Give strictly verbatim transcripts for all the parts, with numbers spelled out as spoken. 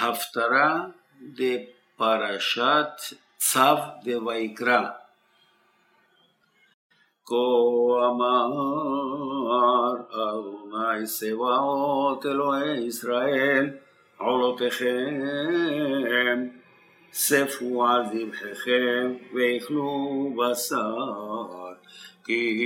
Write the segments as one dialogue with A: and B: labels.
A: הפטרה דפרשת צו דויקרא. כה אמר אדוני צבאות אלוהי ישראל, עולותיכם ספו על זבחיכם ואכלו בשר, כי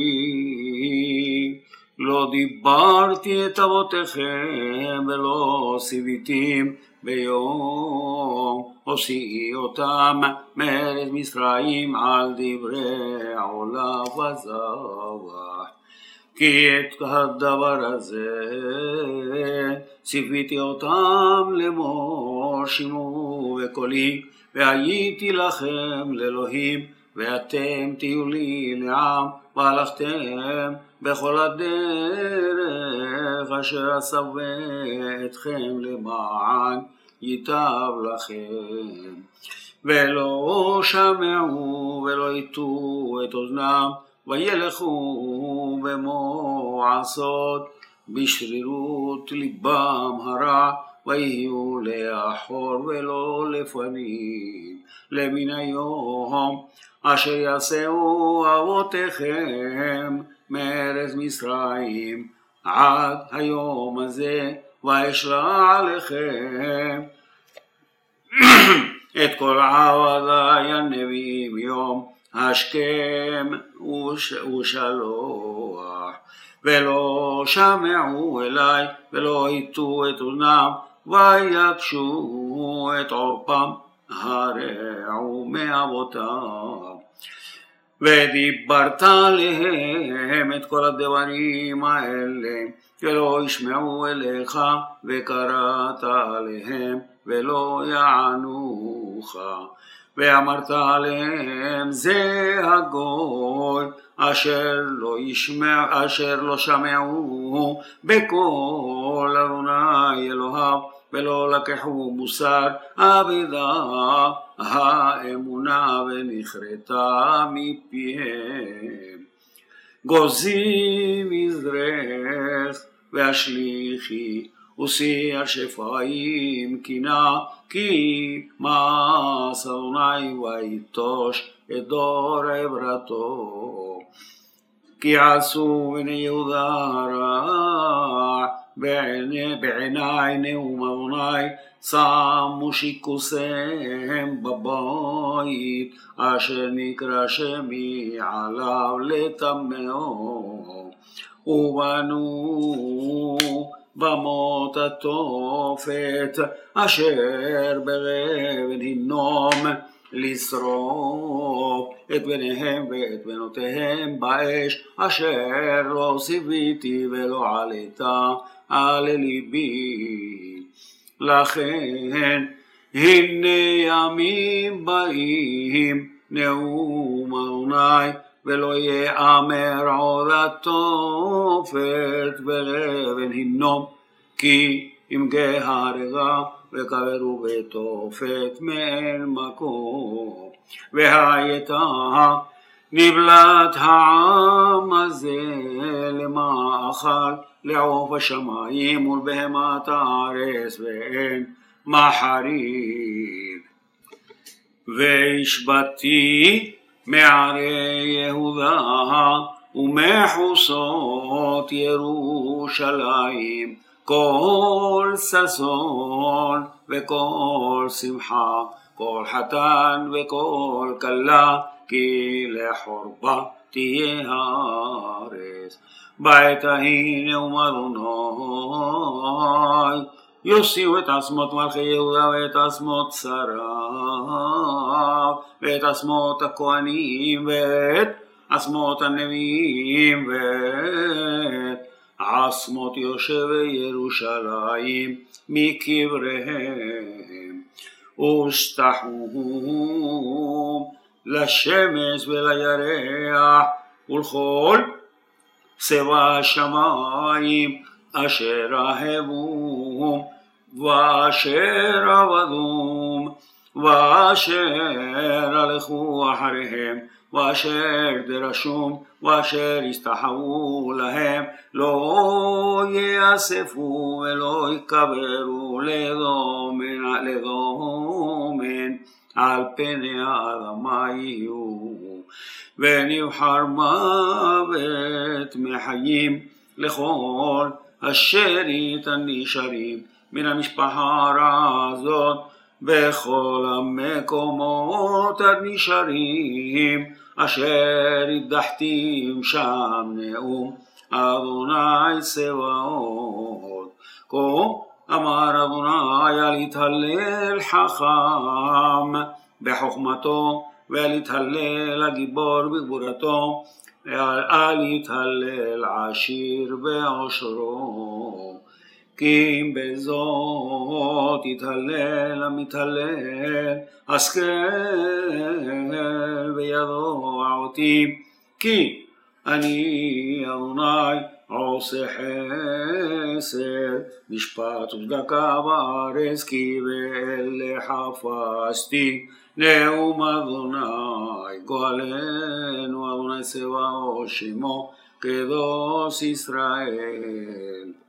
A: לא דיברתי את אבותיכם ולא ציוויתים ביום הוציאי אותם מארץ מצרים על דברי עולה וזבח. כי את הדבר הזה ציוויתי אותם לאמור, שמעו בקולי והייתי לכם לאלוהים, ואתם תהיו לי לעם, והלכתם בכל הדרך אשר אצווה אתכם למען ייטב לכם. ולא שמעו ולא יטו את אוזנם, וילכו במועצות בשרירות ליבם הרע, ויהיו לאחור ולא לפנים, למן היום אשר יצאו אבותיכם מארץ מצרים עד היום הזה, ואשלח עליכם את כל עבדי הנביאים יום השכם ושלוח. ולא שמעו אלי ולא יטו את אוזנם, ויקשו את עורפם הרעו מאבותם. ודיברת עליהם את כל הדברים האלה, ולא ישמעו אליך, וקראת עליהם ולא יענוך. ואמרת עליהם זה הגוי אשר לא ישמע, אשר לא שמעו בקול אדוני אלוהיו, ולא לקחו מוסר אבדה האמונה ונכרתה מפיהם. גוזי מזרח והשליחי ושיא על שפעים קינה, כי מעש אדוני ויטוש את דור עברתו. כי עשו בני יהודה רע בעיני נאום אדוני, שמו שיקוסיהם בבית אשר נקרא שמי עליו לטמאו, ובנו במות התופת אשר ברבן הינום, לשרוף את בניהם ואת בנותיהם באש אשר לא ציוויתי ולא עלתה על ליבי. לכן הנה ימים באים נאום אדוני, ולא יאמר עוד התופת ברבן הינום, כי אם גה הרגע וקברו בתופת מאין מקום. והייתה נבלת העם הזה למאכל לעוף השמיים ולבהמת הארץ, ואין מחריב. והשבתי מערי יהודה ומחוסות ירושלים כל ששון וכל שמחה, כל חתן וכל כלה, כי לחורבה תהיה הארץ. בעת ההיא נאום אדוני, יוציאו את עצמות מלכי יהודה ואת עצמות שריו ואת עצמות הכהנים ואת עצמות הנביאים ואת עצמות יושבי ירושלים מקבריהם, ושטחוהם לשמש ולירח ולכל צבא השמיים אשר אהבום ואשר עבדום, ואשר הלכו אחריהם, ואשר דרשום, ואשר הסתחוו להם, לא יאספו ולא יקברו לדומן, לדומן על פני האדמה יהיו, ונבחר מוות מחיים לכל אשר איתן נשארים מן המשפחה הרעה הזאת בכל המקומות הנשארים אשר הדחתים שם נאום אדוני צבאות. כה אמר אדוני אל יתהלל חכם בחוכמתו ואל יתהלל הגיבור בגבורתו, אל יתהלל עשיר בעושרו, כי אם בזאת יתהלל המתהלל השכל בידו אותי, כי אני אדוני עושה חסד משפט וצדקה בארץ, כי באלה חפשתי נאום אדוני גואלנו, אדוני צבאות שמו קדוש ישראל.